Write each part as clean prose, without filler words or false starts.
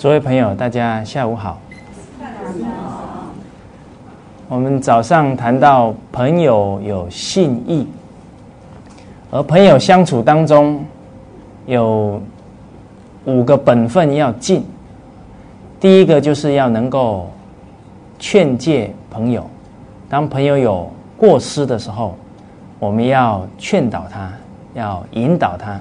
诸位朋友，大家下午好。我们早上谈到朋友有信义，而朋友相处当中有5个本分要尽。第一个就是要能够劝诫朋友，当朋友有过失的时候，我们要劝导他，要引导他。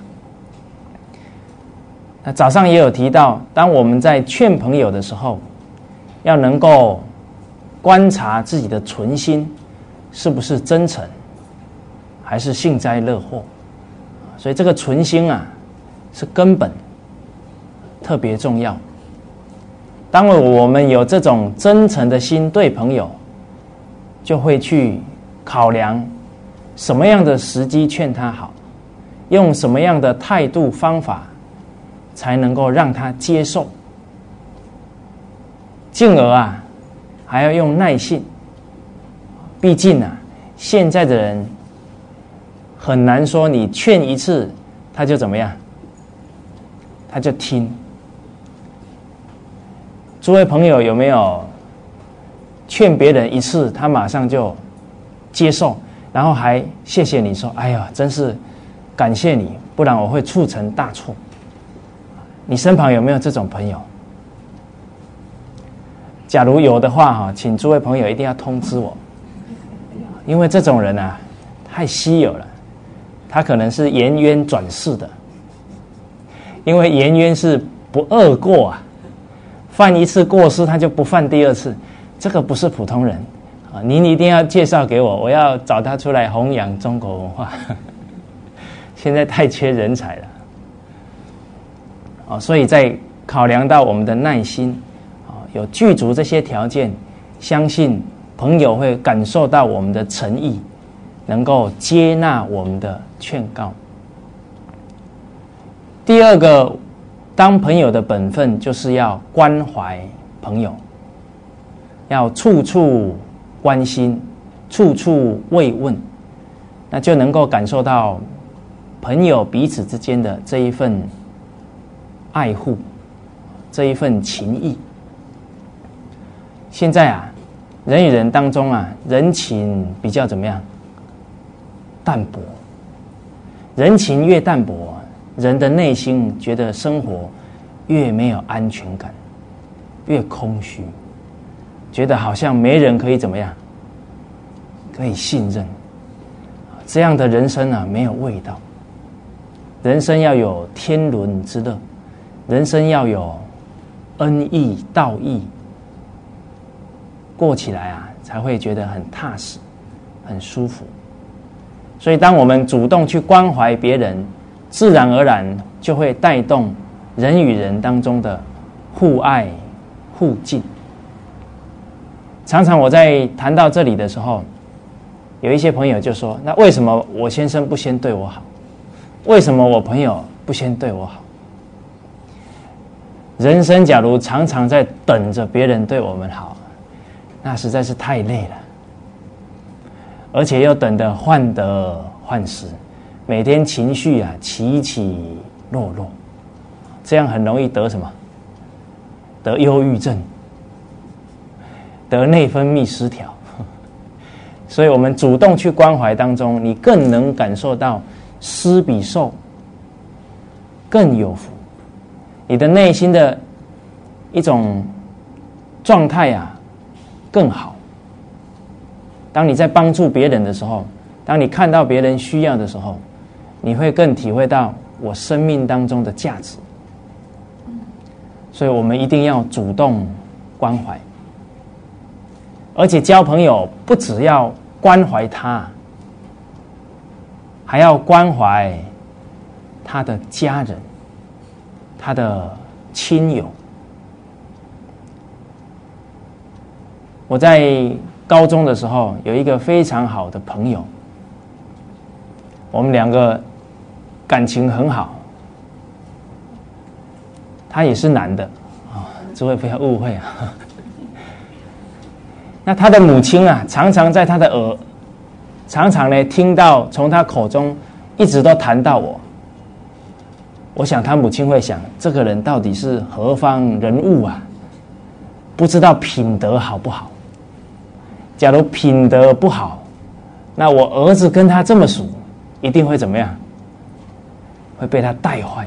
那早上也有提到，当我们在劝朋友的时候，要能够观察自己的存心是不是真诚，还是幸灾乐祸。所以这个存心啊，是根本，特别重要。当我们有这种真诚的心对朋友，就会去考量什么样的时机劝他好，用什么样的态度方法才能够让他接受，进而啊还要用耐性。毕竟啊，现在的人很难说你劝一次他就怎么样，他就听。诸位朋友有没有劝别人一次他马上就接受，然后还谢谢你说，哎呀真是感谢你，不然我会促成大错。你身旁有没有这种朋友？假如有的话，请诸位朋友一定要通知我，因为这种人啊太稀有了，他可能是颜渊转世的。因为颜渊是不贰过啊，犯一次过失他就不犯第二次，这个不是普通人啊！您一定要介绍给我，我要找他出来弘扬中国文化。现在太缺人才了。所以在考量到我们的耐心，有具足这些条件，相信朋友会感受到我们的诚意，能够接纳我们的劝告。第二个，当朋友的本分就是要关怀朋友，要处处关心，处处慰问，那就能够感受到朋友彼此之间的这一份爱护，这一份情谊。现在啊，人与人当中啊，人情比较怎么样？淡薄。人情越淡薄，人的内心觉得生活越没有安全感，越空虚，觉得好像没人可以怎么样，可以信任。这样的人生啊，没有味道。人生要有天伦之乐，人生要有恩义道义，过起来啊才会觉得很踏实，很舒服。所以当我们主动去关怀别人，自然而然就会带动人与人当中的互爱互敬。常常我在谈到这里的时候，有一些朋友就说，那为什么我先生不先对我好？为什么我朋友不先对我好？人生假如常常在等着别人对我们好，那实在是太累了，而且又等得患得患失，每天情绪啊起起落落，这样很容易得什么？得忧郁症，得内分泌失调。所以我们主动去关怀当中，你更能感受到施比受更有福，你的内心的一种状态啊更好。当你在帮助别人的时候，当你看到别人需要的时候，你会更体会到我生命当中的价值。所以我们一定要主动关怀，而且交朋友不只要关怀他，还要关怀他的家人，他的亲友。我在高中的时候有一个非常好的朋友，我们2个感情很好。他也是男的诸位不要误会啊。那他的母亲啊，常常在他的常常呢听到从他口中一直都谈到我， 我想他母亲会想，这个人到底是何方人物啊？不知道品德好不好？假如品德不好，那我儿子跟他这么熟，一定会怎么样？会被他带坏。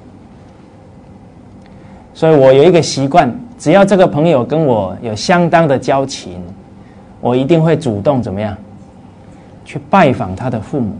所以我有一个习惯，只要这个朋友跟我有相当的交情，我一定会主动怎么样？去拜访他的父母。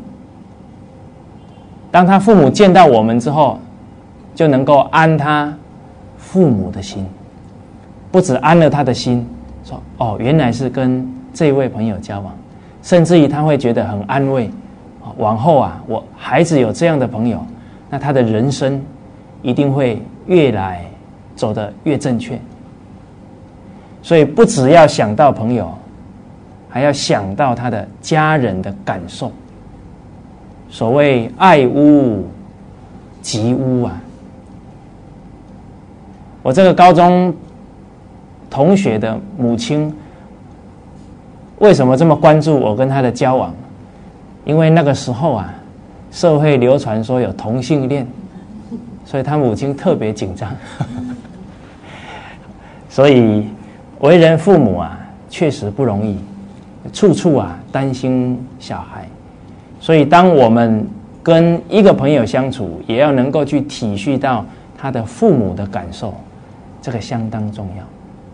当他父母见到我们之后，就能够安他父母的心，不只安了他的心，说哦，原来是跟这位朋友交往，甚至于他会觉得很安慰。往后啊，我孩子有这样的朋友，那他的人生一定会越来走得越正确。所以不只要想到朋友，还要想到他的家人的感受。所谓爱屋及乌啊，我这个高中同学的母亲为什么这么关注我跟他的交往？因为那个时候啊，社会流传说有同性恋，所以他母亲特别紧张。所以为人父母啊，确实不容易，处处啊担心小孩。所以当我们跟一个朋友相处，也要能够去体恤到他的父母的感受，这个相当重要。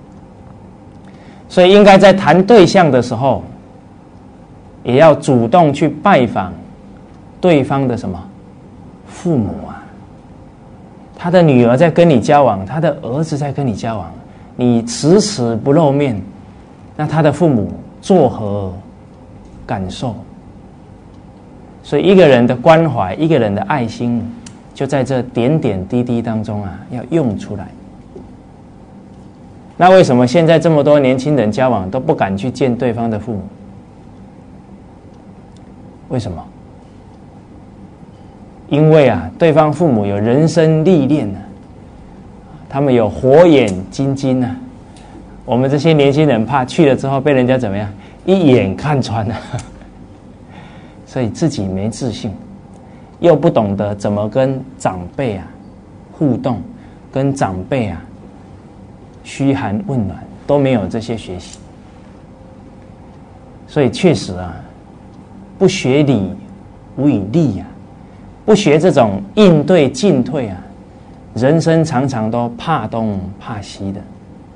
所以应该在谈对象的时候，也要主动去拜访对方的什么父母啊。他的女儿在跟你交往，他的儿子在跟你交往，你迟迟不露面，那他的父母作何感受？所以一个人的关怀，一个人的爱心，就在这点点滴滴当中啊，要用出来。那为什么现在这么多年轻人交往都不敢去见对方的父母？为什么？因为啊，对方父母有人生历练啊，他们有火眼金睛啊。我们这些年轻人怕去了之后被人家怎么样，一眼看穿了。所以自己没自信，又不懂得怎么跟长辈啊互动，跟长辈啊嘘寒问暖，都没有这些学习。所以确实啊，不学礼无以立啊，不学这种应对进退啊，人生常常都怕东怕西的。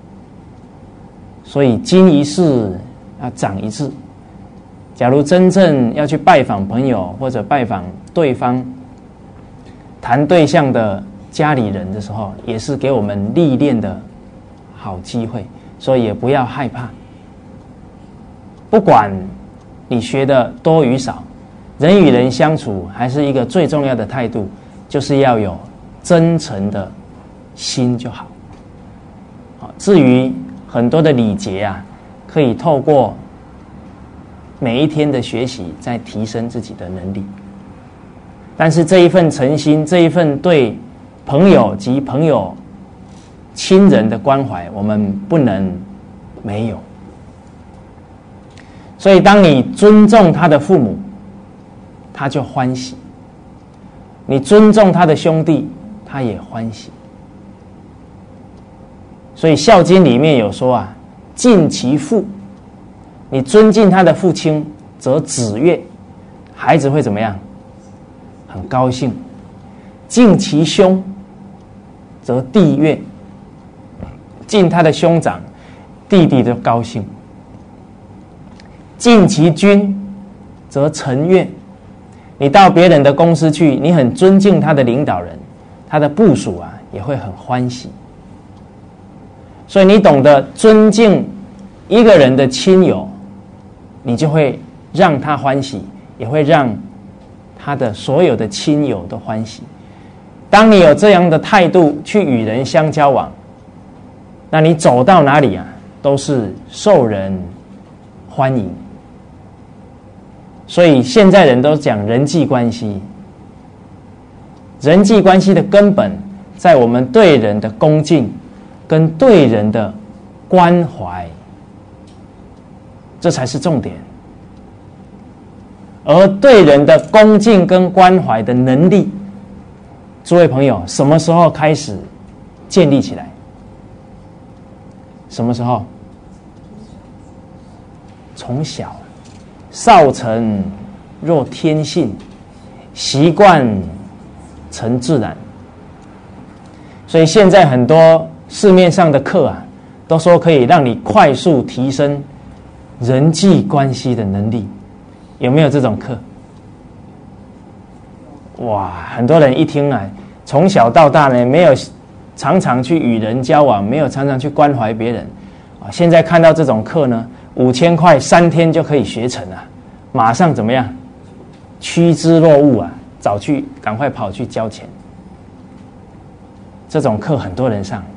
所以经一事要长一智。假如真正要去拜访朋友或者拜访对方谈对象的家里人的时候，也是给我们历练的好机会，所以也不要害怕。不管你学的多与少，人与人相处还是一个最重要的态度，就是要有真诚的心就好。至于很多的礼节啊，可以透过每一天的学习在提升自己的能力，但是这一份诚心，这一份对朋友及朋友亲人的关怀，我们不能没有。所以当你尊重他的父母，他就欢喜；你尊重他的兄弟，他也欢喜。所以《孝经》里面有说啊，敬其父。你尊敬他的父亲，则子悦，孩子会怎么样？很高兴。敬其兄，则弟悦，敬他的兄长，弟弟就高兴。敬其君，则臣悦。你到别人的公司去，你很尊敬他的领导人，他的部属啊也会很欢喜。所以你懂得尊敬一个人的亲友，你就会让他欢喜，也会让他的所有的亲友都欢喜。当你有这样的态度去与人相交往，那你走到哪里啊，都是受人欢迎。所以现在人都讲人际关系，人际关系的根本在我们对人的恭敬跟对人的关怀，这才是重点。而对人的恭敬跟关怀的能力， 诸位朋友，什么时候开始建立起来？什么时候？从小，少成若天性，习惯成自然。所以现在很多市面上的课啊，都说可以让你快速提升人际关系的能力，有没有这种课？哇，很多人一听啊，从小到大呢，没有常常去与人交往，没有常常去关怀别人啊。现在看到这种课呢，5000块3天就可以学成啊，马上怎么样？趋之若鹜啊，赶快跑去交钱。这种课很多人上，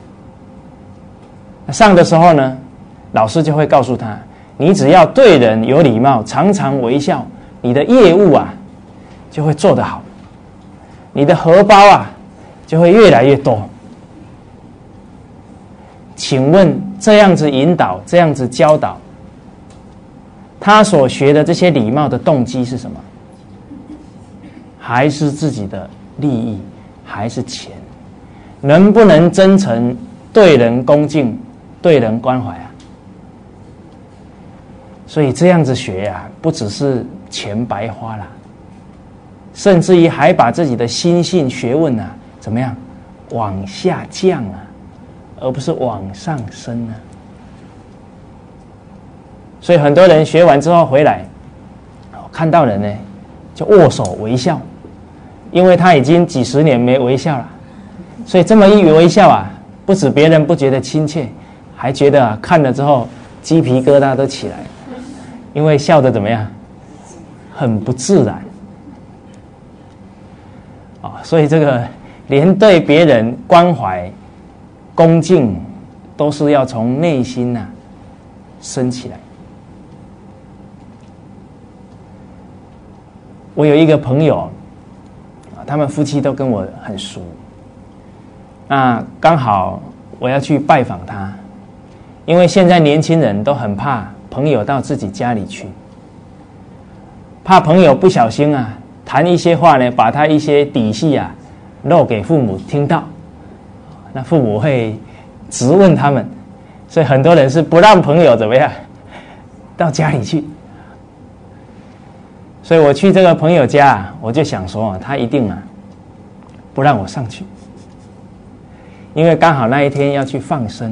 上的时候呢，老师就会告诉他，你只要对人有礼貌，常常微笑，你的业务啊就会做得好，你的荷包啊就会越来越多。请问这样子引导，这样子教导，他所学的这些礼貌的动机是什么？还是自己的利益，还是钱？能不能真诚对人恭敬，对人关怀啊？所以这样子学啊，不只是钱白花了，甚至于还把自己的心性学问啊，怎么样往下降啊，而不是往上升啊。所以很多人学完之后回来，看到人呢就握手微笑，因为他已经几十年没微笑了，所以这么一微笑啊，不止别人不觉得亲切，还觉得啊看了之后鸡皮疙瘩都起来，因为笑得怎么样，很不自然啊。所以这个连对别人关怀恭敬都是要从内心啊升起来。我有一个朋友，他们夫妻都跟我很熟，那刚好我要去拜访他，因为现在年轻人都很怕朋友到自己家里去，怕朋友不小心啊谈一些话呢，把他一些底细啊漏给父母听到，那父母会质问他们，所以很多人是不让朋友怎么样到家里去。所以我去这个朋友家啊，我就想说他一定啊不让我上去，因为刚好那一天要去放生。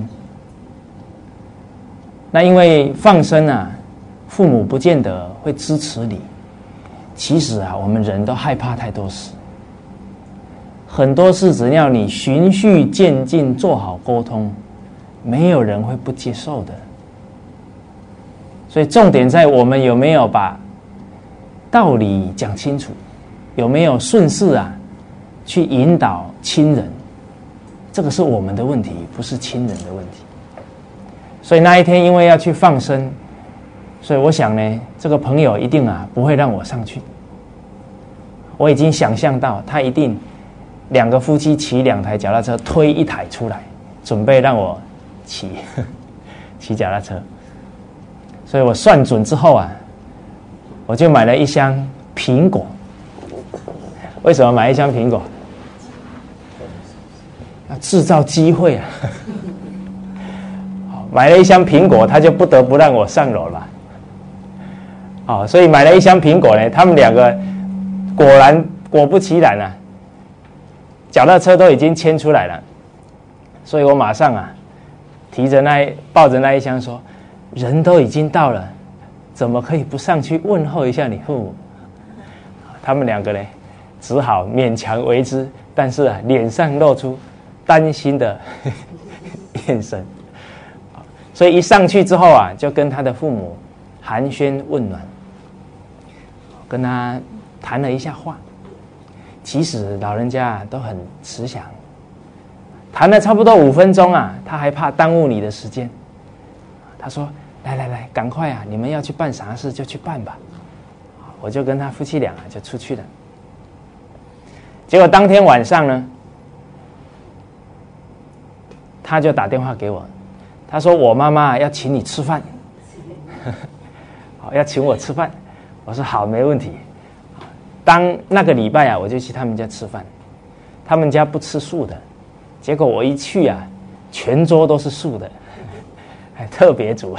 那因为放生啊，父母不见得会支持你。其实啊，我们人都害怕太多事，很多事只要你循序渐进，做好沟通，没有人会不接受的。所以重点在我们有没有把道理讲清楚，有没有顺势啊去引导亲人，这个是我们的问题，不是亲人的问题。所以那一天因为要去放生，所以我想呢，这个朋友一定啊不会让我上去。我已经想象到他一定2个夫妻骑2台脚踏车，推1台出来，准备让我骑脚踏车。所以我算准之后啊，我就买了1箱苹果。为什么买1箱苹果？要制造机会啊！买了1箱苹果，他就不得不让我上楼了。所以买了1箱苹果呢，他们2个果不其然啊，脚踏车都已经牵出来了。所以我马上啊，抱着那1箱说，人都已经到了，怎么可以不上去问候一下你父母？他们2个呢，只好勉强为之，但是啊，脸上露出担心的眼神。所以一上去之后啊，就跟他的父母寒暄问暖，跟他谈了一下话。其实老人家都很慈祥，谈了差不多5分钟啊，他还怕耽误你的时间。他说：“来，赶快啊！你们要去办啥事就去办吧。”我就跟他夫妻俩就出去了。结果当天晚上呢，他就打电话给我，他说：“我妈妈要请你吃饭，要请我吃饭。”我说：“好，没问题。”当那个礼拜啊，我就去他们家吃饭。 他们家不吃素的，结果我一去啊，全桌都是素的，还特别煮。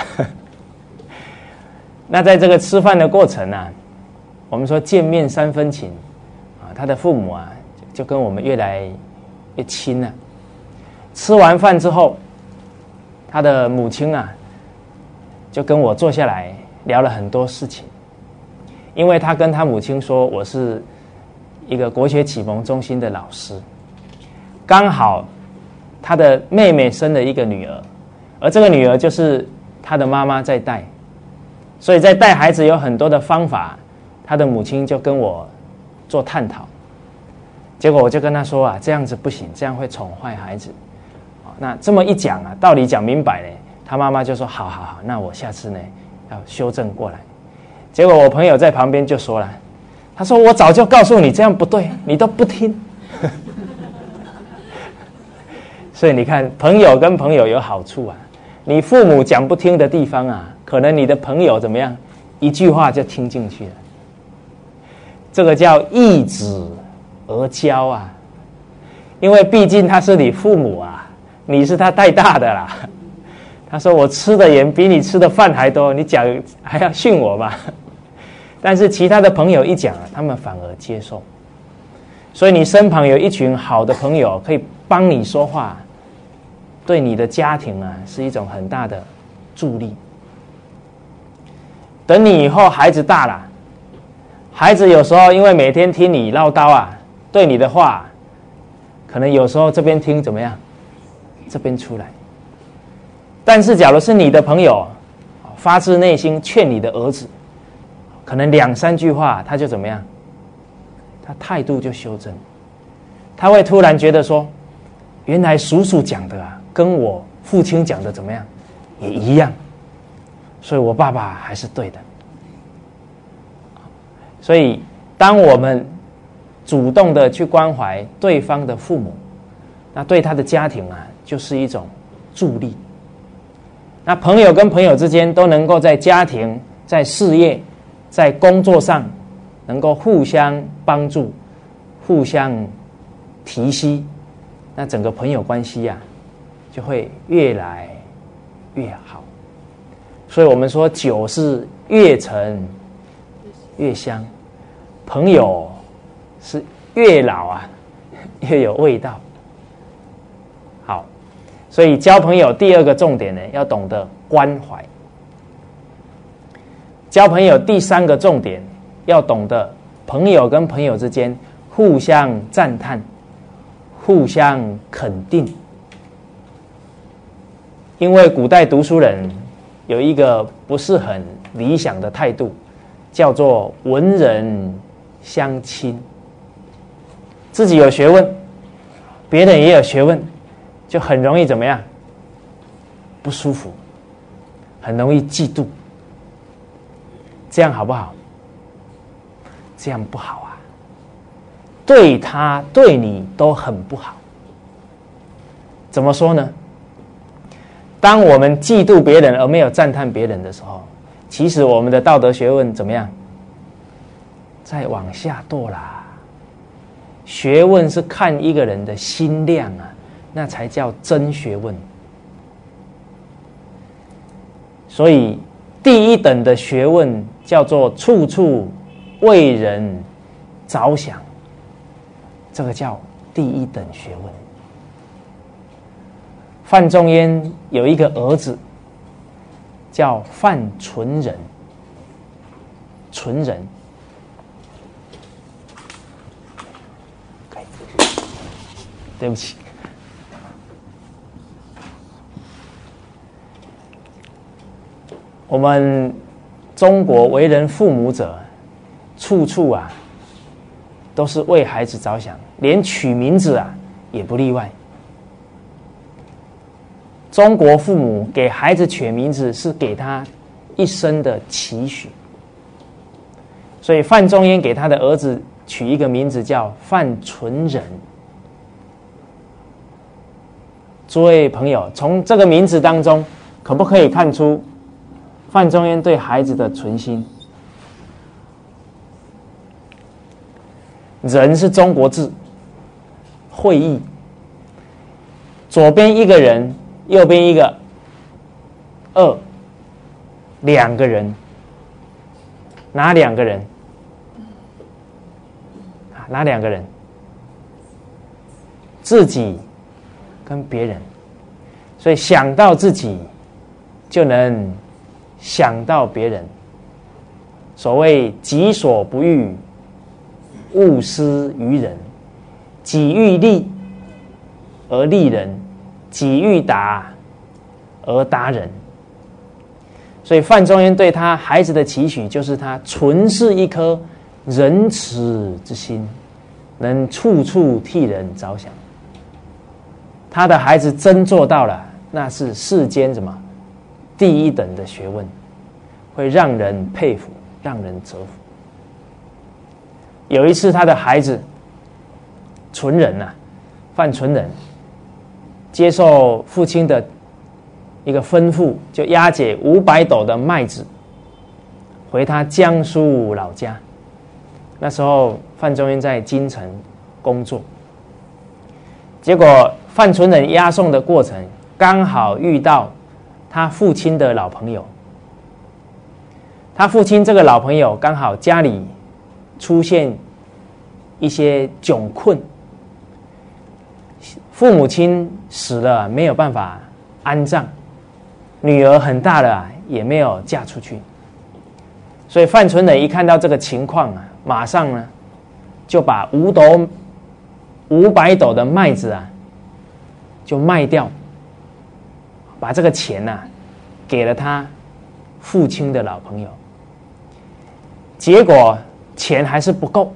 那在这个吃饭的过程啊，我们说见面三分情啊，他的父母啊就跟我们越来越亲了。吃完饭之后，他的母亲啊就跟我坐下来聊了很多事情，因为他跟他母亲说我是一个国学启蒙中心的老师，刚好他的妹妹生了一个女儿，而这个女儿就是他的妈妈在带，所以在带孩子有很多的方法，他的母亲就跟我做探讨。结果我就跟他说啊，这样子不行，这样会宠坏孩子。那这么一讲啊，道理讲明白呢，他妈妈就说好好好，那我下次呢要修正过来。结果我朋友在旁边就说了，他说我早就告诉你这样不对，你都不听。所以你看，朋友跟朋友有好处啊，你父母讲不听的地方啊，可能你的朋友怎么样，一句话就听进去了。这个叫易子而教啊，因为毕竟他是你父母啊，你是他带大的啦。他说我吃的盐比你吃的饭还多，你讲还要训我嘛？但是其他的朋友一讲啊，他们反而接受。所以你身旁有一群好的朋友可以帮你说话，对你的家庭啊是一种很大的助力。等你以后孩子大了，孩子有时候因为每天听你唠叨啊，对你的话，可能有时候这边听怎么样，这边出来。但是假如是你的朋友发自内心劝你的儿子，可能2、3句话他就怎么样，他态度就修正，他会突然觉得说，原来叔叔讲的啊，跟我父亲讲的怎么样也一样，所以我爸爸还是对的。所以当我们主动的去关怀对方的父母，那对他的家庭啊就是一种助力。那朋友跟朋友之间都能够在家庭、在事业、在工作上能够互相帮助、互相提携，那整个朋友关系啊就会越来越好。所以我们说酒是越陈越香，朋友是越老啊越有味道。好，所以交朋友第2个重点呢，要懂得关怀。交朋友第3个重点，要懂得朋友跟朋友之间互相赞叹、互相肯定。因为古代读书人有一个不是很理想的态度，叫做文人相亲。自己有学问，别人也有学问，就很容易怎么样？不舒服，很容易嫉妒。这样好不好？这样不好啊，对他对你都很不好。怎么说呢？当我们嫉妒别人而没有赞叹别人的时候，其实我们的道德学问怎么样？再往下堕啦。学问是看一个人的心量啊，那才叫真学问。所以第1等的学问叫做处处为人着想，这个叫第1等学问。范仲淹有一个儿子叫范纯仁，纯仁。对不起，我们中国为人父母者，处处啊都是为孩子着想，连取名字啊也不例外。中国父母给孩子取名字是给他一生的期许，所以范仲淹给他的儿子取一个名字叫范纯仁。诸位朋友，从这个名字当中，可不可以看出范仲淹对孩子的存心？仁是中国字， 会意，左边一个人，右边一个两个人，哪两个人？哪两个人？自己跟别人。所以想到自己，就能想到别人。所谓己所不欲，勿施于人。己欲立而立人，己欲达而达人。所以范仲淹对他孩子的期许，就是他存是一颗仁慈之心，能处处替人着想。他的孩子真做到了，那是世间什么第一等的学问，会让人佩服，让人折服。有一次他的孩子存仁范存仁接受父亲的一个吩咐，就押解500斗的麦子回他江苏老家。那时候范仲淹在京城工作，结果范存仁押送的过程刚好遇到他父亲的老朋友。他父亲这个老朋友刚好家里出现一些窘困，父母亲死了没有办法安葬，女儿很大了也没有嫁出去。所以范存仁一看到这个情况马上就把500斗的麦子就卖掉，把这个钱给了他父亲的老朋友。结果钱还是不够，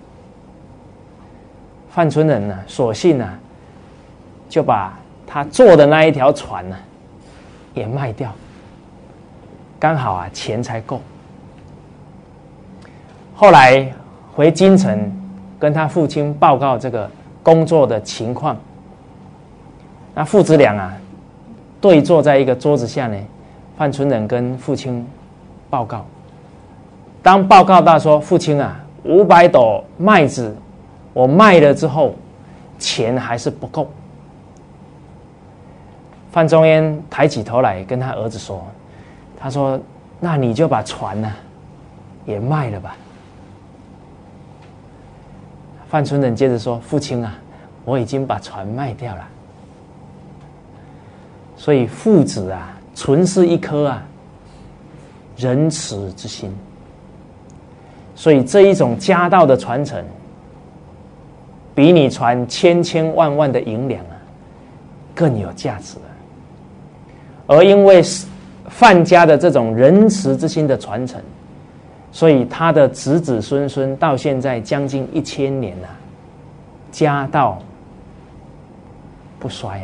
范存仁索性就把他坐的那一条船也卖掉，刚好钱才够。后来回京城跟他父亲报告这个工作的情况，那父子俩对坐在一个桌子下呢，范存仁跟父亲报告。当报告到说，父亲500斗麦子我卖了之后，钱还是不够。范仲淹抬起头来跟他儿子说，他说那你就把船也卖了吧。范存仁接着说，父亲我已经把船卖掉了。所以父子存是一颗仁慈之心。所以这一种家道的传承，比你传千千万万的银两更有价值。而因为范家的这种仁慈之心的传承，所以他的子子孙孙到现在将近1000年家道不衰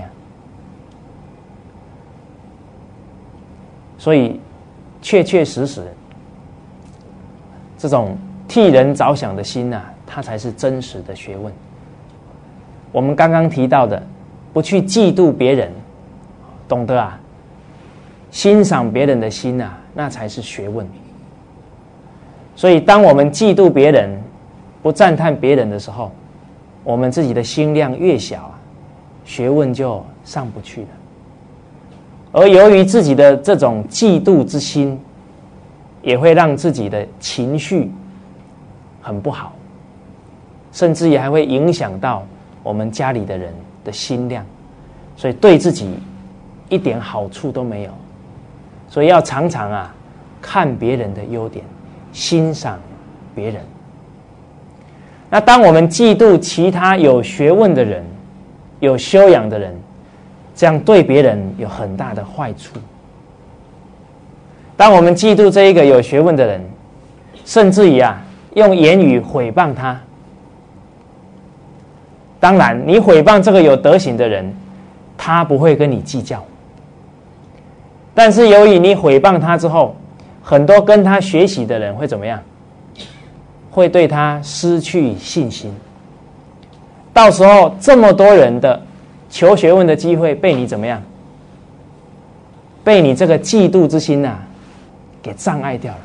所以确确实实这种替人着想的心它才是真实的学问。我们刚刚提到的，不去嫉妒别人，懂得欣赏别人的心那才是学问。所以当我们嫉妒别人，不赞叹别人的时候，我们自己的心量越小学问就上不去了。而由于自己的这种嫉妒之心，也会让自己的情绪很不好，甚至也还会影响到我们家里的人的心量，所以对自己一点好处都没有。所以要常常看别人的优点，欣赏别人。那当我们嫉妒其他有学问的人，有修养的人，这样对别人有很大的坏处。当我们嫉妒这一个有学问的人，甚至于用言语毁谤他，当然你毁谤这个有德行的人，他不会跟你计较。但是由于你毁谤他之后，很多跟他学习的人会怎么样？会对他失去信心。到时候这么多人的求学问的机会被你怎么样？被你这个嫉妒之心给障碍掉了。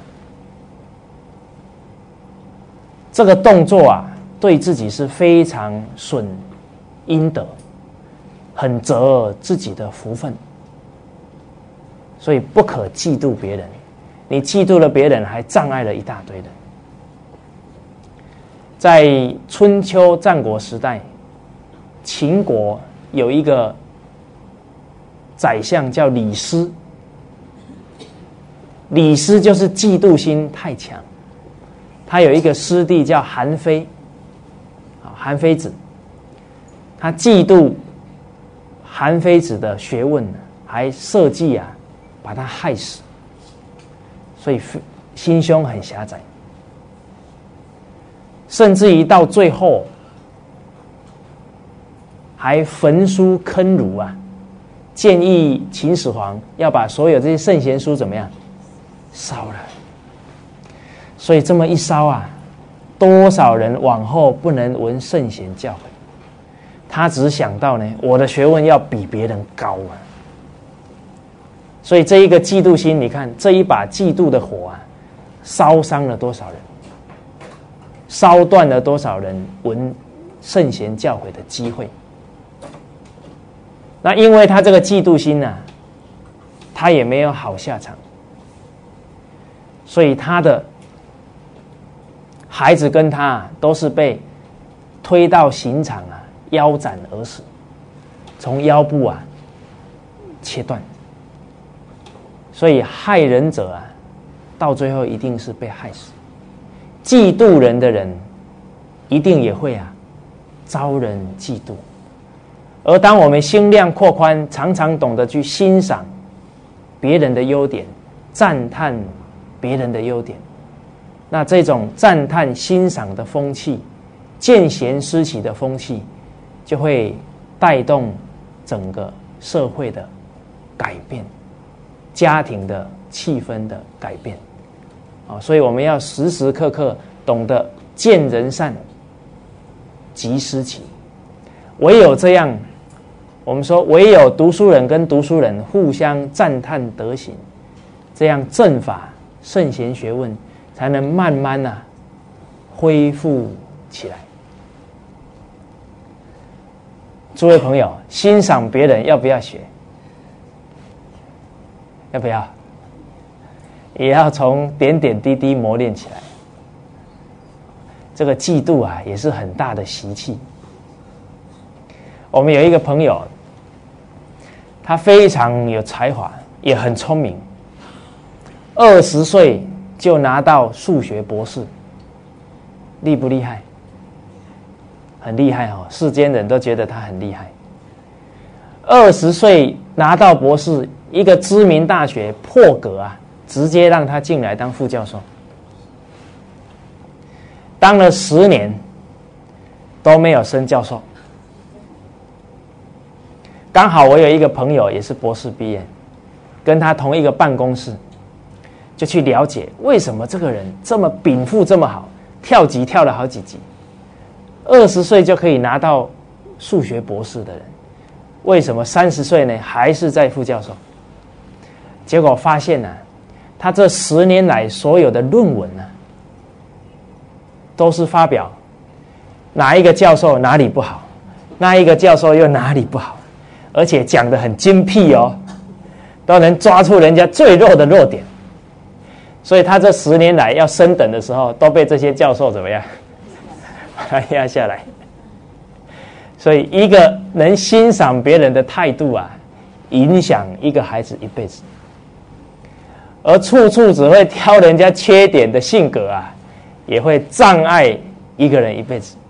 这个动作对自己是非常损阴德，很折自己的福分。所以不可嫉妒别人，你嫉妒了别人，还障碍了一大堆人。在春秋战国时代，秦国有一个宰相叫李斯，李斯就是嫉妒心太强。他有一个师弟叫韩非，韩非子，他嫉妒韩非子的学问，还设计把他害死，所以心胸很狭窄，甚至于到最后还焚书坑儒建议秦始皇要把所有这些圣贤书怎么样烧了。所以这么一烧多少人往后不能闻圣贤教诲。他只想到呢，我的学问要比别人高所以这一个嫉妒心，你看这一把嫉妒的火烧伤了多少人，烧断了多少人闻圣贤教诲的机会。那因为他这个嫉妒心他也没有好下场，所以他的孩子跟他都是被推到刑场腰斩而死，从腰部切断。所以害人者到最后一定是被害死，嫉妒人的人一定也会遭人嫉妒。而当我们心量扩宽，常常懂得去欣赏别人的优点，赞叹别人的优点，那这种赞叹欣赏的风气，见贤思齐的风气，就会带动整个社会的改变，家庭的气氛的改变所以我们要时时刻刻懂得见人善，即思齐。唯有这样，我们说唯有读书人跟读书人互相赞叹德行，这样正法圣贤学问才能慢慢恢复起来。诸位朋友，欣赏别人要不要学？要不要？也要从点点滴滴磨练起来。这个嫉妒也是很大的习气。我们有一个朋友，他非常有才华，也很聪明，20岁就拿到数学博士，厉不厉害？很厉害世间人都觉得他很厉害。20岁拿到博士，一个知名大学破格直接让他进来当副教授，当了10年都没有升教授。刚好我有一个朋友也是博士毕业，跟他同一个办公室，就去了解为什么这个人这么禀赋这么好，跳级跳了好几级，20岁就可以拿到数学博士的人，为什么30岁呢还是在副教授？结果发现他这10年来所有的论文都是发表哪一个教授哪里不好，那一个教授又哪里不好，而且讲得很精辟都能抓出人家最弱的弱点。所以他这10年来要升等的时候，都被这些教授怎么样把他压下来。所以一个能欣赏别人的态度影响一个孩子一辈子。而处处只会挑人家缺点的性格也会障碍一个人一辈子。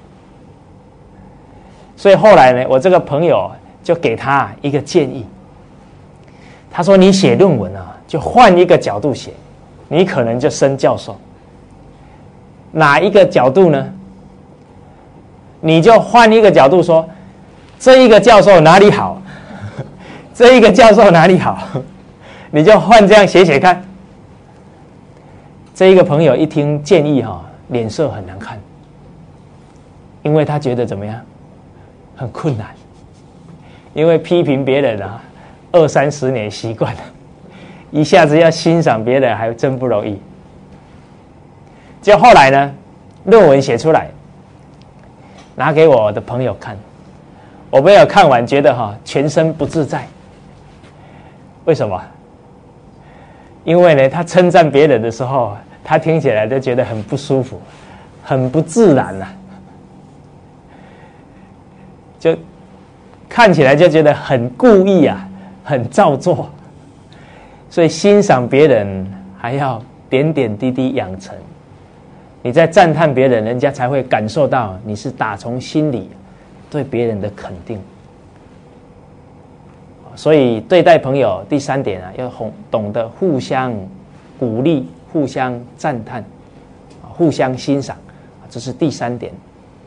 所以后来呢，我这个朋友就给他一个建议，他说你写论文就换一个角度写，你可能就升教授。哪一个角度呢？你就换一个角度说，这一个教授哪里好，这一个教授哪里好，你就换这样写写看。这一个朋友一听建议脸色很难看，因为他觉得怎么样，很困难，因为批评别人20-30年习惯了，一下子要欣赏别人还真不容易。就后来呢，论文写出来，拿给我的朋友看， 我没有看完觉得全身不自在。为什么？因为呢，他称赞别人的时候，他听起来就觉得很不舒服，很不自然啊，就看起来就觉得很故意啊，很造作。所以欣赏别人还要点点滴滴养成。你在赞叹别人，人家才会感受到你是打从心里对别人的肯定。所以对待朋友，第3点啊，要懂得互相鼓励、互相赞叹、互相欣赏，这是第3点。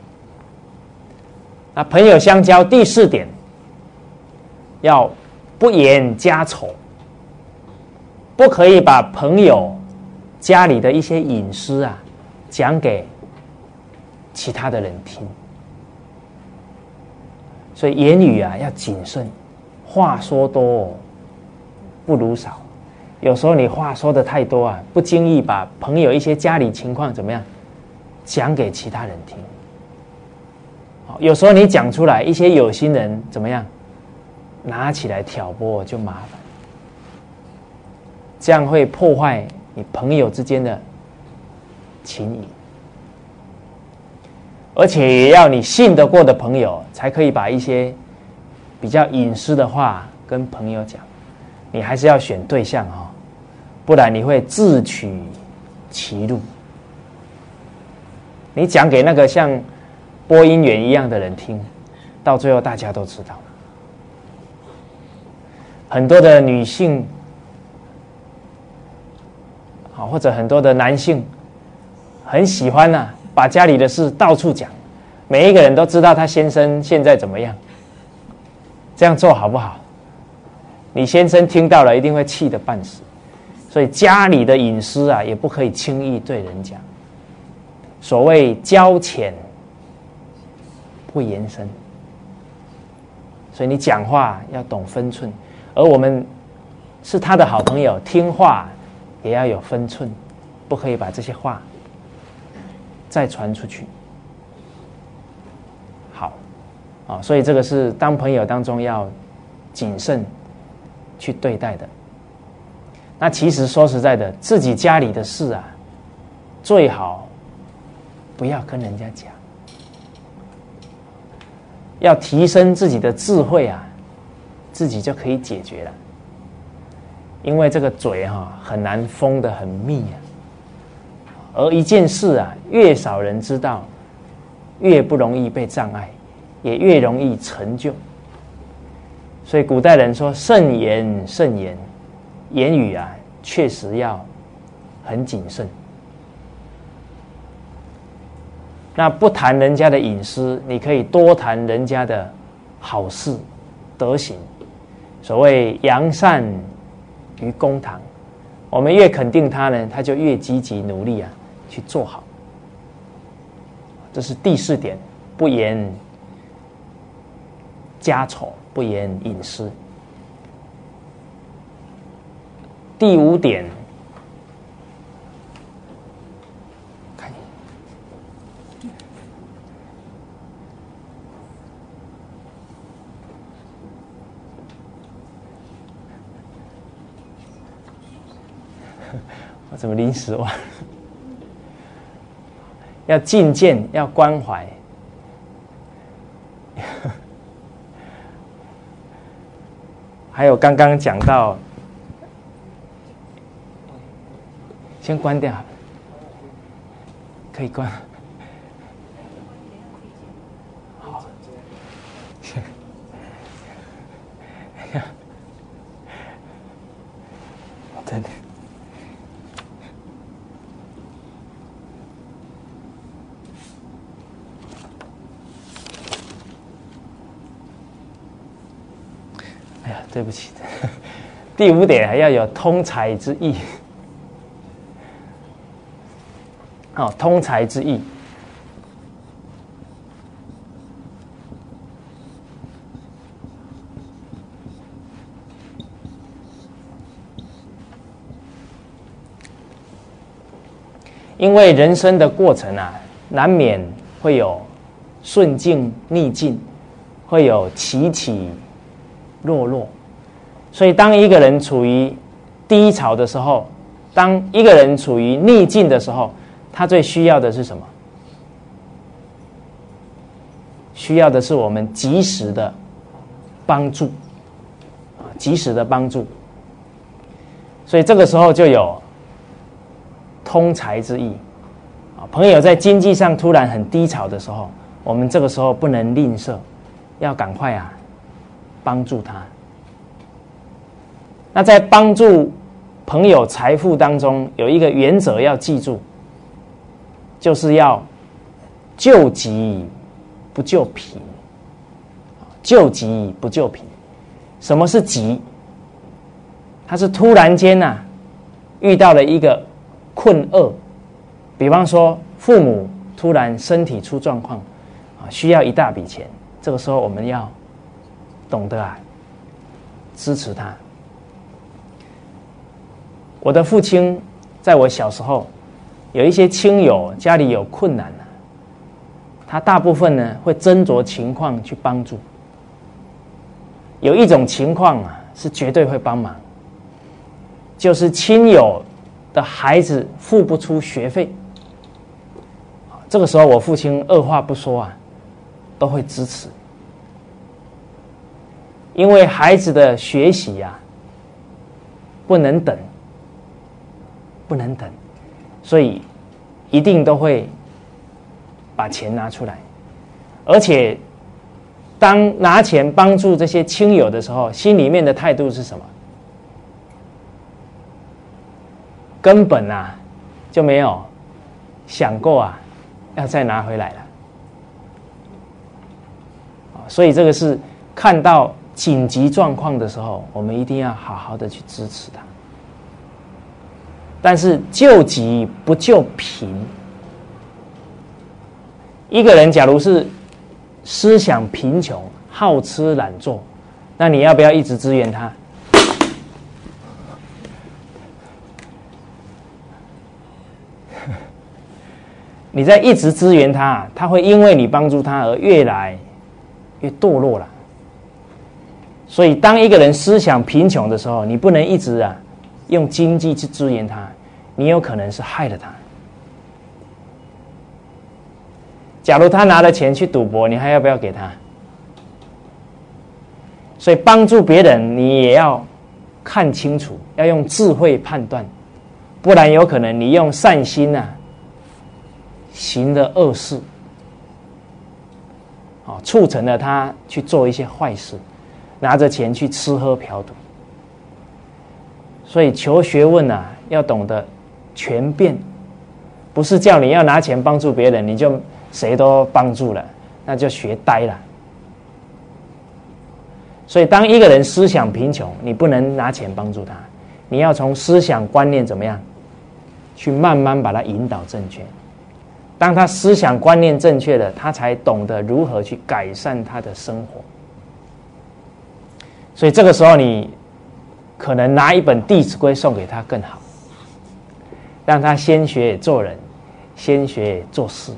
那朋友相交，第4点，要不言家丑，不可以把朋友家里的一些隐私啊讲给其他的人听。所以言语啊要谨慎，话说多不如少。有时候你话说的太多啊，不经意把朋友一些家里情况怎么样讲给其他人听。有时候你讲出来，一些有心人怎么样拿起来挑拨，就麻烦。这样会破坏你朋友之间的情谊。而且也要你信得过的朋友，才可以把一些比较隐私的话跟朋友讲。你还是要选对象不然你会自取其辱。你讲给那个像播音员一样的人听，到最后大家都知道了。很多的女性或者很多的男性很喜欢把家里的事到处讲，每一个人都知道他先生现在怎么样。这样做好不好？你先生听到了一定会气得半死。所以家里的隐私啊，也不可以轻易对人讲。所谓交浅不言深，所以你讲话要懂分寸。而我们是他的好朋友，听话也要有分寸，不可以把这些话再传出去。好，所以这个是当朋友当中要谨慎去对待的。那其实说实在的，自己家里的事啊，最好不要跟人家讲，要提升自己的智慧啊，自己就可以解决了。因为这个嘴很难封得很密啊，而一件事啊，越少人知道，越不容易被障碍，也越容易成就。所以古代人说慎言慎言，言语啊确实要很谨慎。那不谈人家的隐私，你可以多谈人家的好事德行。所谓扬善于公堂，我们越肯定他呢，他就越积极努力去做好。这是第4点，不言家丑，不言隐私。第5点，看我怎么临时忘了？要进谏，要关怀。还有刚刚讲到，先关掉，可以关。好，真的。哎呀，对不起，第5点还要有通才之意。通才之意。因为人生的过程啊，难免会有顺境逆境， 会有起起落落。所以当一个人处于低潮的时候，当一个人处于逆境的时候，他最需要的是什么？需要的是我们及时的帮助，及时的帮助。所以这个时候就有通财之意。朋友在经济上突然很低潮的时候，我们这个时候不能吝啬，要赶快帮助他。那在帮助朋友财富当中，有一个原则要记住，就是要救急不救贫。救急不救贫。什么是急？他是突然间遇到了一个困厄，比方说父母突然身体出状况，需要一大笔钱，这个时候我们要懂得支持他。我的父亲在我小时候，有一些亲友家里有困难他大部分呢会斟酌情况去帮助。有一种情况是绝对会帮忙，就是亲友的孩子付不出学费，这个时候我父亲二话不说都会支持，因为孩子的学习不能等，所以一定都会把钱拿出来。而且当拿钱帮助这些亲友的时候，心里面的态度是什么？根本就没有想过要再拿回来了。所以这个是看到紧急状况的时候，我们一定要好好的去支持他。但是救急不救贫。一个人假如是思想贫穷、好吃懒做，那你要不要一直支援他？你在一直支援他，他会因为你帮助他而越来越堕落了。所以当一个人思想贫穷的时候，你不能一直用经济去支援他，你有可能是害了他。假如他拿了钱去赌博，你还要不要给他？所以帮助别人，你也要看清楚，要用智慧判断，不然有可能你用善心行的恶事，促成了他去做一些坏事，拿着钱去吃喝嫖赌。所以求学问要懂得全变，不是叫你要拿钱帮助别人，你就谁都帮助了，那就学呆了。所以当一个人思想贫穷，你不能拿钱帮助他，你要从思想观念怎么样去慢慢把他引导正确。当他思想观念正确了，他才懂得如何去改善他的生活。所以这个时候你可能拿一本《弟子规》送给他更好，让他先学做人，先学做事。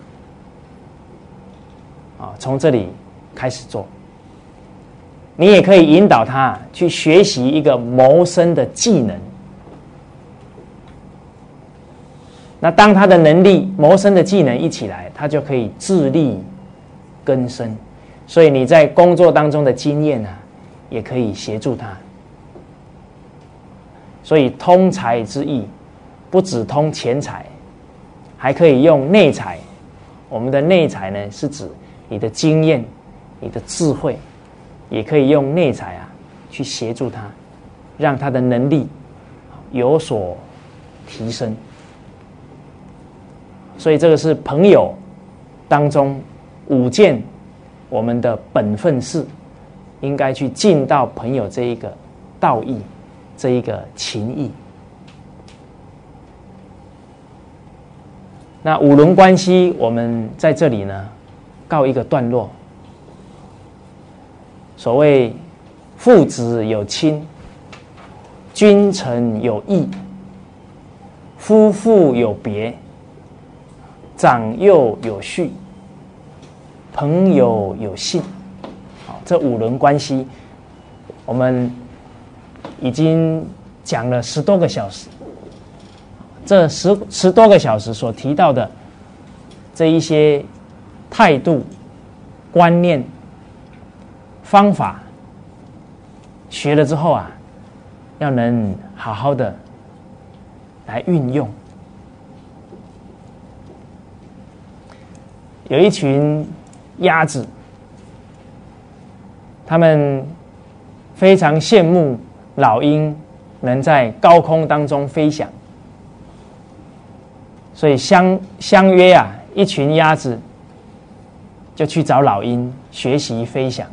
从这里开始做。你也可以引导他去学习一个谋生的技能。那当他的能力、谋生的技能一起来，他就可以自力更生。所以你在工作当中的经验也可以协助他。所以通财之意，不只通钱财，还可以用内财。我们的内财呢，是指你的经验、你的智慧，也可以用内财去协助他，让他的能力有所提升。所以这个是朋友当中5件我们的本分事，应该去尽到朋友这一个道义，这一个情义。那5伦关系，我们在这里呢告一个段落。所谓父子有亲，君臣有义，夫妇有别，长幼有序，朋友有信。 这五伦关系，我们已经讲了10多个小时。这十多个小时所提到的这一些态度、观念、方法，学了之后啊，要能好好的来运用。有一群鸭子，他们非常羡慕老鹰能在高空当中飞翔，所以相约啊，一群鸭子就去找老鹰学习飞翔。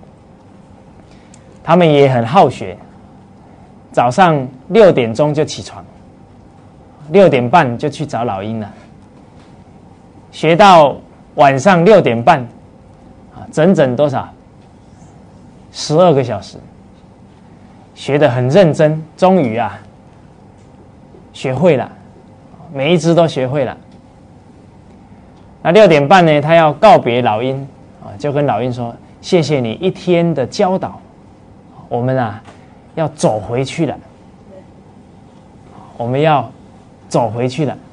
他们也很好学，早上6点钟就起床，6点半就去找老鹰了，学到晚上6点半，整整多少？12个小时，学得很认真，终于啊学会了，每一只都学会了。那6点半呢，他要告别老鹰就跟老鹰说：“谢谢你一天的教导，我们啊要走回去了，我们要走回去了。”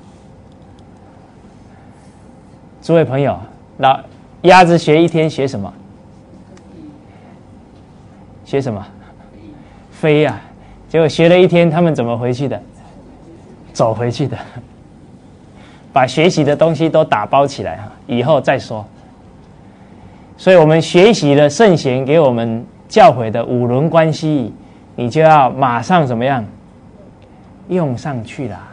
诸位朋友，鸭子学一天学什么？学什么？飞啊！结果学了一天，他们怎么回去的？走回去的，把学习的东西都打包起来，以后再说。所以我们学习了圣贤给我们教诲的五伦关系，你就要马上怎么样用上去了。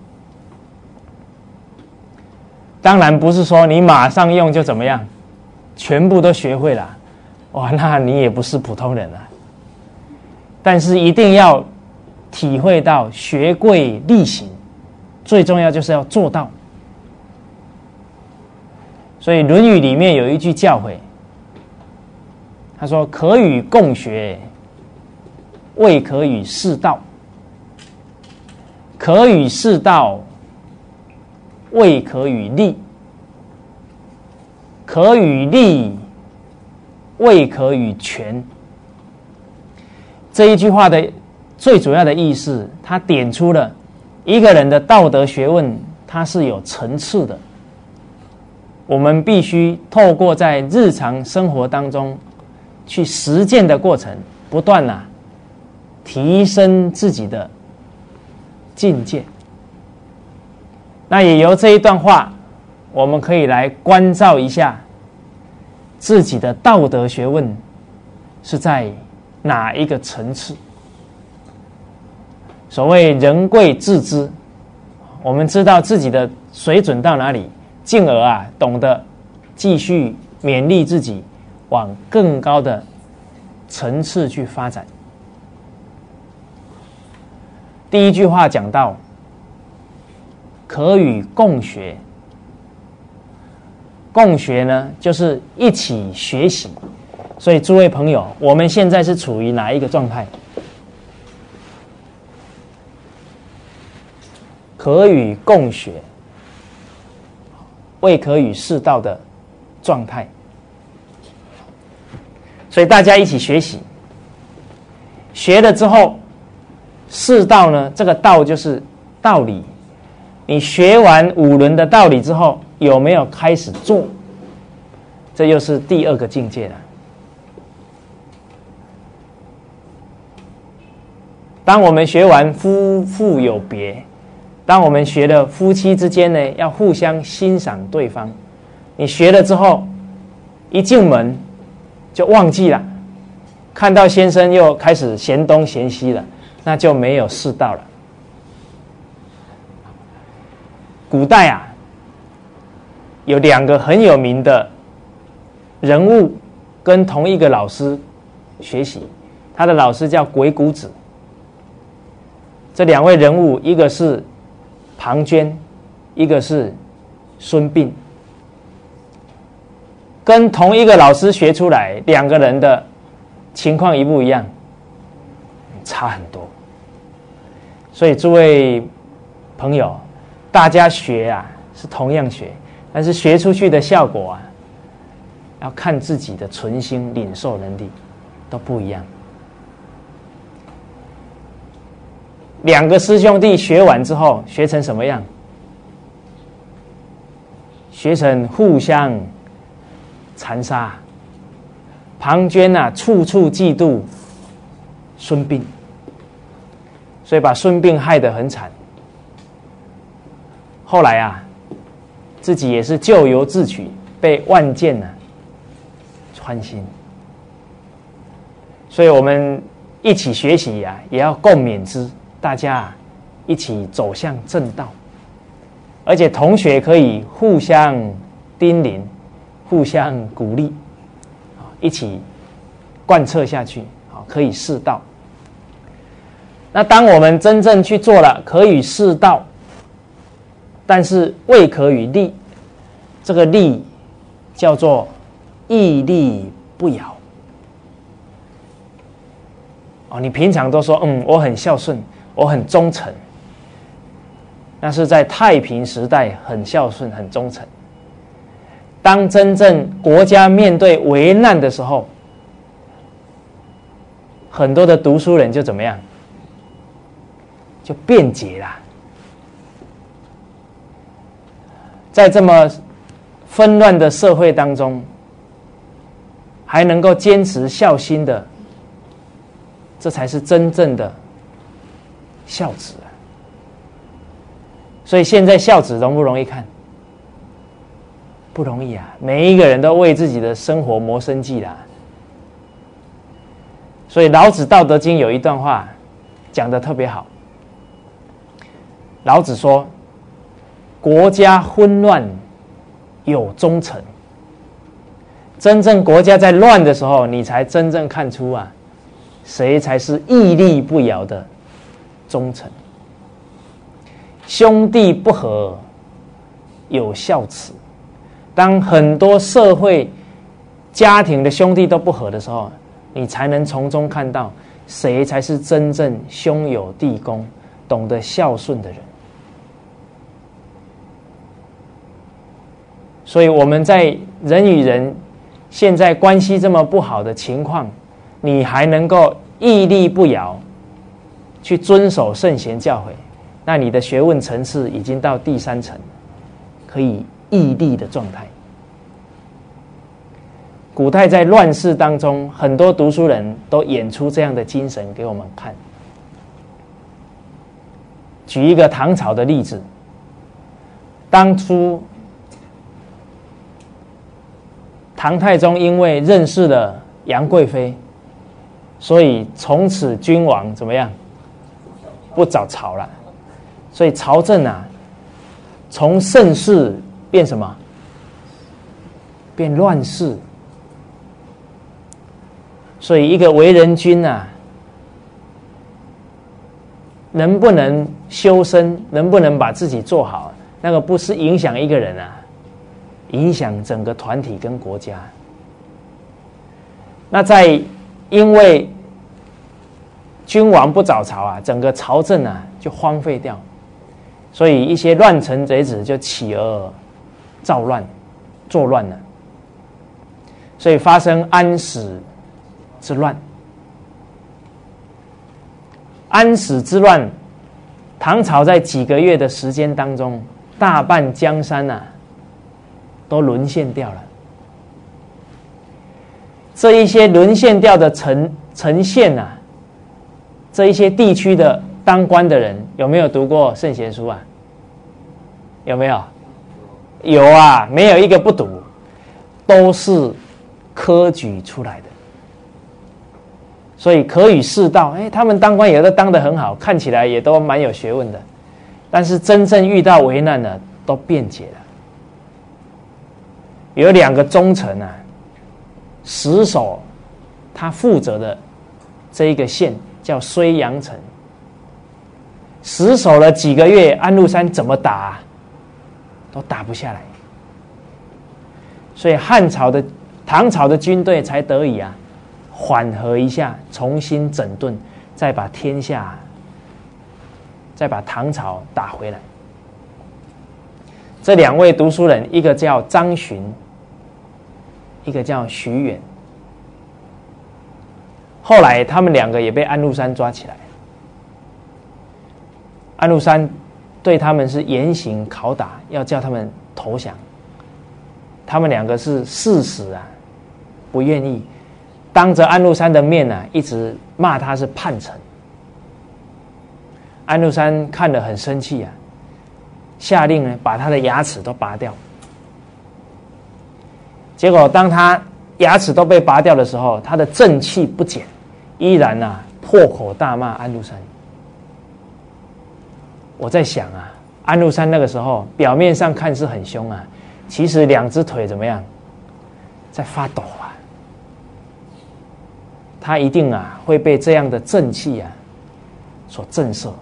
当然不是说你马上用就怎么样，全部都学会了，哇，那你也不是普通人了。但是一定要体会到学贵力行，最重要就是要做到。所以《论语》里面有一句教诲，他说：“可与共学，未可与士道；可与士道，未可与利；可与利，未可与权。”这一句话的最主要的意思，它点出了一个人的道德学问，它是有层次的。我们必须透过在日常生活当中去实践的过程，不断提升自己的境界。那也由这一段话，我们可以来关照一下自己的道德学问是在哪一个层次。所谓人贵自知，我们知道自己的水准到哪里，进而懂得继续勉励自己往更高的层次去发展。第一句话讲到可与共学，共学呢就是一起学习。所以诸位朋友，我们现在是处于哪一个状态？可与共学，未可与士道的状态。所以大家一起学习，学了之后，士道呢，这个道就是道理。你学完五伦的道理之后，有没有开始做？这又是第二个境界了。当我们学完夫妇有别，当我们学了夫妻之间呢要互相欣赏对方，你学了之后，一进门就忘记了，看到先生又开始嫌东嫌西了，那就没有士道了。古代有2个很有名的人物跟同一个老师学习，他的老师叫鬼谷子。这2位人物，一个是庞涓，一个是孙膑，跟同一个老师学出来，2个人的情况一不一样？差很多。所以诸位朋友，大家学是同样学，但是学出去的效果要看自己的存心领受能力都不一样。两个师兄弟学完之后，学成什么样？学成互相残杀。庞涓啊，处处嫉妒孙膑，所以把孙膑害得很惨。后来啊，自己也是咎由自取，被万箭穿心。所以我们一起学习啊，也要共勉之，大家一起走向正道。而且同学可以互相叮咛，互相鼓励，一起贯彻下去，可以示道。那当我们真正去做了，可以示道，但是未可与立，这个立叫做屹立不摇。你平常都说我很孝顺，我很忠诚，那是在太平时代很孝顺很忠诚。当真正国家面对危难的时候，很多的读书人就怎么样？就辩解啦。在这么纷乱的社会当中，还能够坚持孝心的，这才是真正的孝子啊。所以现在孝子容不容易看？不容易啊！每一个人都为自己的生活谋生计啦。所以老子《道德经》有一段话讲得特别好。老子说：“国家混乱有忠臣。”真正国家在乱的时候，你才真正看出啊，谁才是屹立不摇的忠臣。兄弟不和有孝慈。当很多社会家庭的兄弟都不和的时候，你才能从中看到谁才是真正兄友弟恭、懂得孝顺的人。所以我们在人与人现在关系这么不好的情况，你还能够屹立不摇，去遵守圣贤教诲，那你的学问层次已经到第3层，可以屹立的状态。古代在乱世当中，很多读书人都演出这样的精神给我们看。举一个唐朝的例子，当初唐太宗因为认识了杨贵妃，所以从此君王怎么样？不早朝了。所以朝政啊，从盛世变什么？变乱世。所以一个为人君啊，能不能修身，能不能把自己做好，那个不是影响一个人啊，影响整个团体跟国家。那在因为君王不早朝啊，整个朝政啊就荒废掉，所以一些乱臣贼子就起而造乱，作乱了，所以发生安史之乱。安史之乱，唐朝在几个月的时间当中，大半江山啊都沦陷掉了。这一些沦陷掉的城县啊，这一些地区的当官的人，有没有读过圣贤书啊？有没有？有啊，没有一个不读，都是科举出来的。所以可以示道，他们当官有的当得很好，看起来也都蛮有学问的，但是真正遇到危难了，都辩解了。有2个忠臣啊，死守他负责的这一个县叫睢阳城，死守了几个月，安禄山怎么打啊，都打不下来，所以唐朝的军队才得以啊缓和一下，重新整顿，再把唐朝打回来。这2位读书人，一个叫张巡， 一个叫徐远。后来他们两个也被安禄山抓起来，安禄山对他们是严刑拷打，要叫他们投降。他们两个是誓死啊，不愿意，当着安禄山的面啊，一直骂他是叛臣。安禄山看了很生气啊，下令呢把他的牙齿都拔掉。结果当他牙齿都被拔掉的时候，他的正气不减，依然啊破口大骂安禄山。我在想啊，安禄山那个时候表面上看是很凶啊，其实两只腿怎么样，在发抖啊。他一定啊会被这样的正气啊所震慑。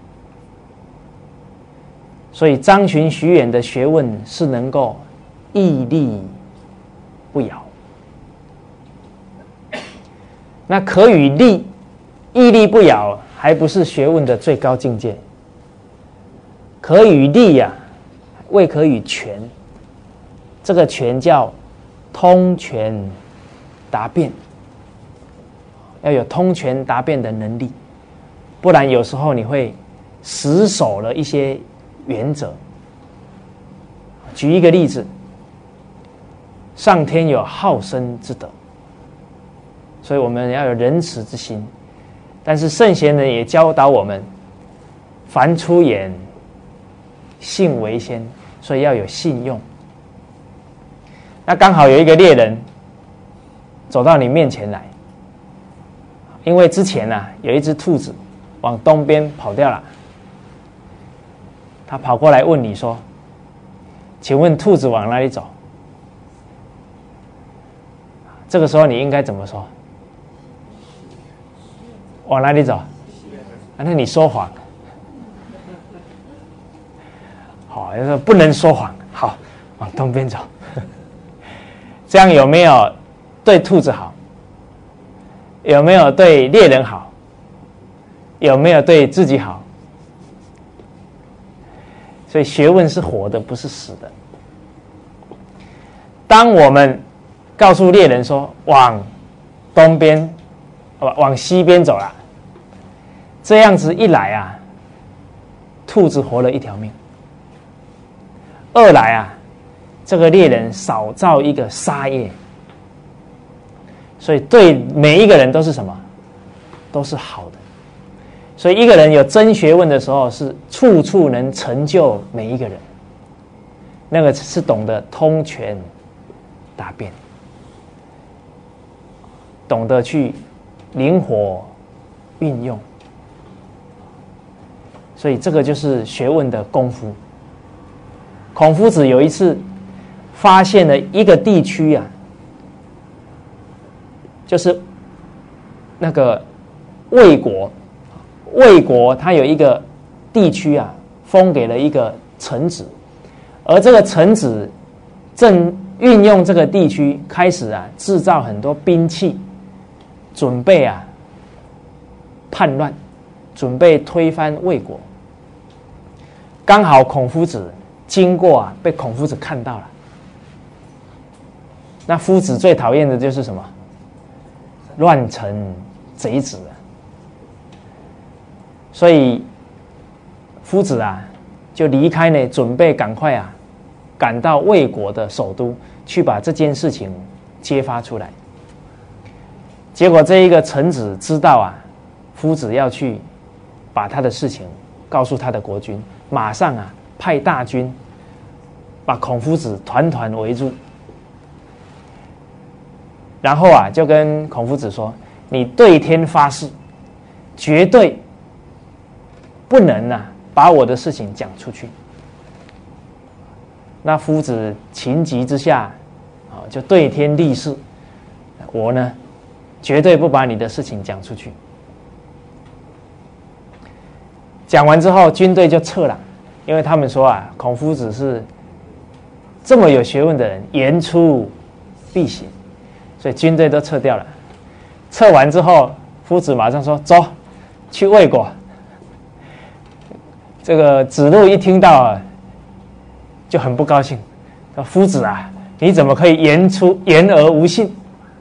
所以张巡、徐远的学问是能够屹立不摇。那可与立，屹立不摇，还不是学问的最高境界。可与立呀，未可与全。这个全叫通权达变，要有通权达变的能力，不然有时候你会死守了一些原则。举一个例子，上天有好生之德，所以我们要有仁慈之心。但是圣贤人也教导我们，凡出言，信为先，所以要有信用。那刚好有一个猎人走到你面前来，因为之前啊有一只兔子往东边跑掉了，他跑过来问你说：“请问兔子往哪里走？”这个时候你应该怎么说？往哪里走？那你说谎。好，就是不能说谎。好，往东边走。这样有没有对兔子好？有没有对猎人好？有没有对自己好？所以学问是活的，不是死的。当我们告诉猎人说往东边，往西边走了，这样子一来啊，兔子活了一条命；二来啊，这个猎人少造一个杀业。所以对每一个人都是什么？都是好的。所以一个人有真学问的时候，是处处能成就每一个人。那个是懂得通权达变，懂得去灵活运用。所以这个就是学问的功夫。孔夫子有一次发现了一个地区啊，就是那个魏国。魏国它有一个地区啊，封给了一个臣子，而这个臣子正运用这个地区，开始啊制造很多兵器，准备啊叛乱，准备推翻魏国。刚好孔夫子经过啊，被孔夫子看到了。那夫子最讨厌的就是什么？乱臣贼子啊。所以夫子啊就离开呢，准备赶快啊赶到魏国的首都去把这件事情揭发出来。结果这一个臣子知道啊夫子要去把他的事情告诉他的国君，马上啊派大军把孔夫子团团围住，然后啊就跟孔夫子说：“你对天发誓，绝对不能啊把我的事情讲出去。”那夫子情急之下就对天立誓：“我呢绝对不把你的事情讲出去。”讲完之后，军队就撤了，因为他们说啊，孔夫子是这么有学问的人，言出必行，所以军队都撤掉了。撤完之后，夫子马上说：“走，去魏国。”这个子路一听到啊，就很不高兴，说：“夫子啊， 你怎么可以言而无信？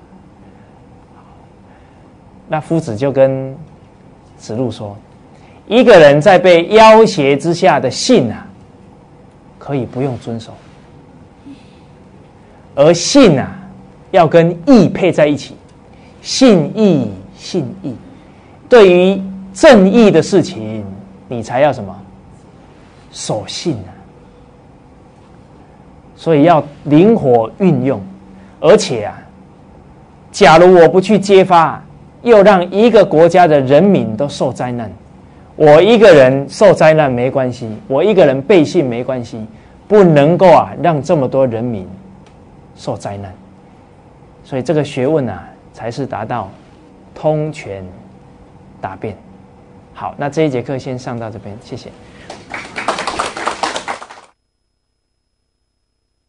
那夫子就跟子路说，一个人在被要挟之下的信啊，可以不用遵守，而信啊要跟义配在一起，信义信义。对于正义的事情，你才要什么？守信啊。所以要灵活运用，而且啊，假如我不去揭发，又让一个国家的人民都受灾难，我一个人受灾难没关系，我一个人背信没关系，不能够啊让这么多人民受灾难。所以这个学问啊，才是达到通权达变。好，那这一节课先上到这边，谢谢。